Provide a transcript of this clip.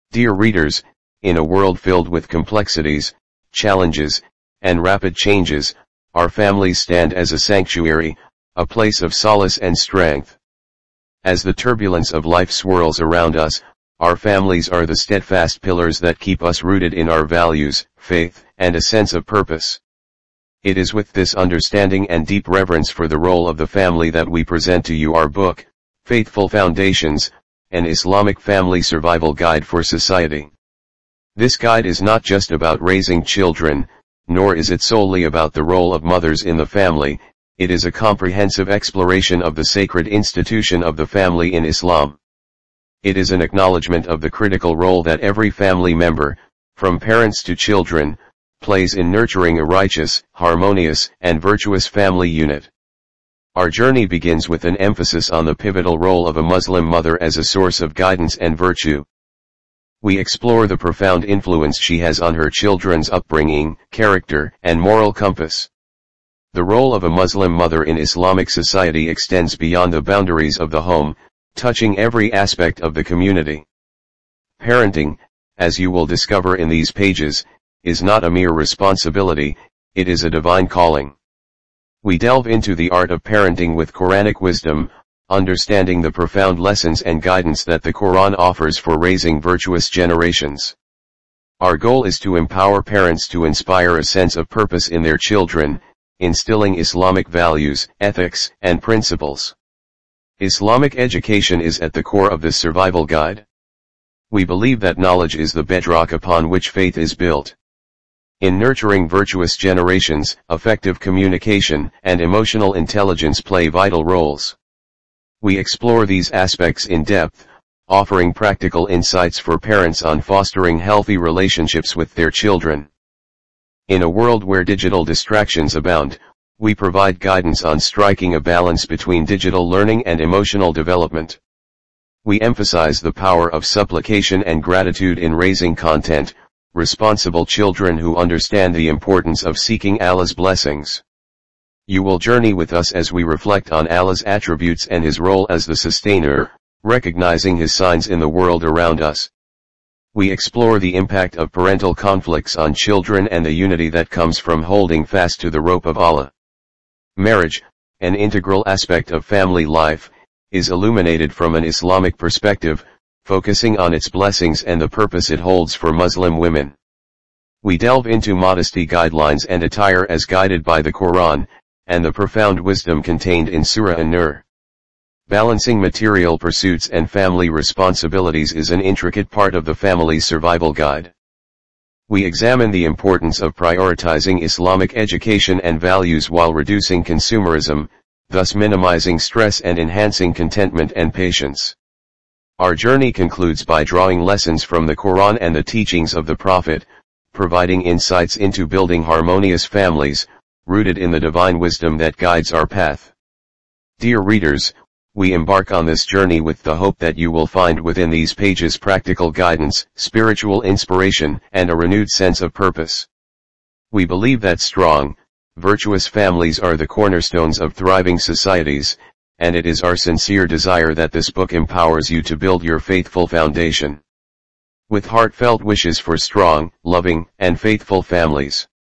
Dear readers, in a world filled with complexities, challenges, and rapid changes, our families stand as a sanctuary, a place of solace and strength. As the turbulence of life swirls around us, our families are the steadfast pillars that keep us rooted in our values, faith, and a sense of purpose. It is with this understanding and deep reverence for the role of the family that we present to you our book, Faithful Foundations, an Islamic Family Survival Guide for Society. This guide is not just about raising children, nor is it solely about the role of mothers in the family. It is a comprehensive exploration of the sacred institution of the family in Islam. It is an acknowledgement of the critical role that every family member, from parents to children, plays in nurturing a righteous, harmonious, and virtuous family unit. Our journey begins with an emphasis on the pivotal role of a Muslim mother as a source of guidance and virtue. We explore the profound influence she has on her children's upbringing, character, and moral compass. The role of a Muslim mother in Islamic society extends beyond the boundaries of the home, touching every aspect of the community. Parenting, as you will discover in these pages, is not a mere responsibility, it is a divine calling. We delve into the art of parenting with Quranic wisdom, understanding the profound lessons and guidance that the Quran offers for raising virtuous generations. Our goal is to empower parents to inspire a sense of purpose in their children, instilling Islamic values, ethics, and principles. Islamic education is at the core of this survival guide. We believe that knowledge is the bedrock upon which faith is built. In nurturing virtuous generations, effective communication and emotional intelligence play vital roles. We explore these aspects in depth, offering practical insights for parents on fostering healthy relationships with their children. In a world where digital distractions abound, we provide guidance on striking a balance between digital learning and emotional development. We emphasize the power of supplication and gratitude in raising responsible children who understand the importance of seeking Allah's blessings. You will journey with us as we reflect on Allah's attributes and His role as the sustainer, recognizing His signs in the world around us. We explore the impact of parental conflicts on children and the unity that comes from holding fast to the rope of Allah. Marriage, an integral aspect of family life, is illuminated from an Islamic perspective, focusing on its blessings and the purpose it holds for Muslim women. We delve into modesty guidelines and attire as guided by the Quran, and the profound wisdom contained in Surah An-Nur. Balancing material pursuits and family responsibilities is an intricate part of the family survival guide. We examine the importance of prioritizing Islamic education and values while reducing consumerism, thus minimizing stress and enhancing contentment and patience. Our journey concludes by drawing lessons from the Quran and the teachings of the Prophet, providing insights into building harmonious families, rooted in the divine wisdom that guides our path. Dear readers, we embark on this journey with the hope that you will find within these pages practical guidance, spiritual inspiration, and a renewed sense of purpose. We believe that strong, virtuous families are the cornerstones of thriving societies, and it is our sincere desire that this book empowers you to build your faithful foundation. With heartfelt wishes for strong, loving, and faithful families.